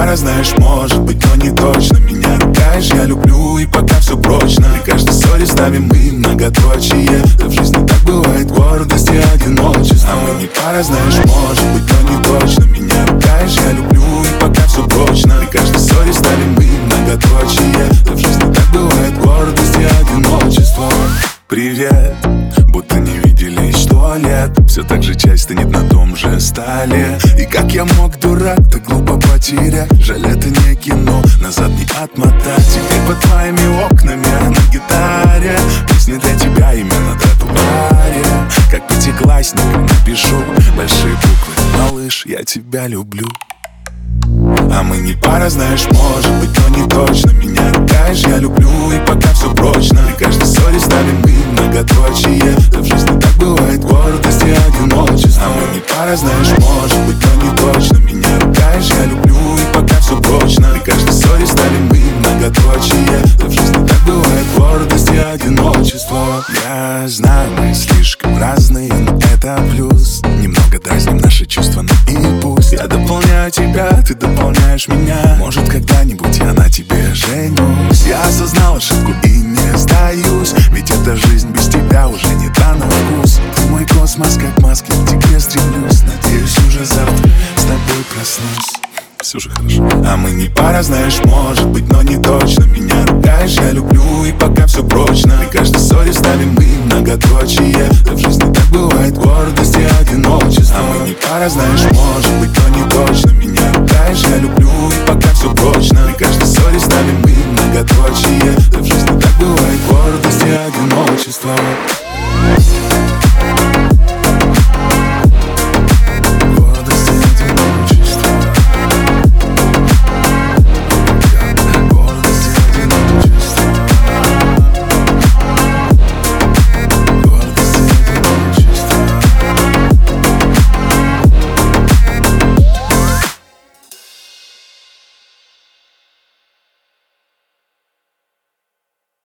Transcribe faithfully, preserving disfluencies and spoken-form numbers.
пара, знаешь, может быть, но не точно. Меня ругаешь, я люблю, и пока все прочно. И каждой ссоре ставим мы многоточие. Да в жизни так бывает, гордость и одиночество. А мы не пара, знаешь, может быть, но не точно. Меня ругаешь, я люблю, и пока все прочно. И каждой ссоре ставим мы многоточие. Да в жизни так бывает, гордость и одиночество. Привет, будто не виделись сто лет. Все так же часть стынет на том же столе. И как я мог, дурак, так глупо потерять. Жаль, это не кино, назад не отмотать. Теперь под твоими окнами, а на гитаре песни для тебя именно на тротуаре. Как пятиклассник напишу большие буквы: малыш, я тебя люблю. А мы не пара, знаешь, может быть, но не точно. Меня ругаешь, я люблю, и пока все прочно. И каждой ссоре ставим мы многоточие. Да в жизни так бывает, гордость и одиночество. А мы не пара, знаешь, может быть, но не точно. Меня ругаешь, я люблю, и пока все прочно. И каждой ссоре ставим мы многоточие. Да в жизни так бывает, гордость и одиночество. Я знаю, мы слишком разные, но это плюс. Немного дразним наши чувства, но и пусть. Я дополняю тебя, ты дополняешь меня. Может, когда-нибудь я на тебе женюсь. Я осознал ошибку и не сдаюсь. Ведь эта жизнь без тебя уже не та на вкус. Ты мой космос, как маски, к тебе стремлюсь. Надеюсь, уже завтра с тобой проснусь. Все же хорошо. А мы не пара, знаешь, может быть, но не точно. Меня ругаешь, я люблю, и пока все прочно. И каждой ссоре ставим мы многоточие. Да в жизни так бывает, гордость и одиночество. А мы не пара, знаешь, может быть, но не точно. Меня ругаешь, я люблю, и пока все прочно. И каждой ссоре ставим мы многоточие. Да в жизни так бывает, гордость и одиночество.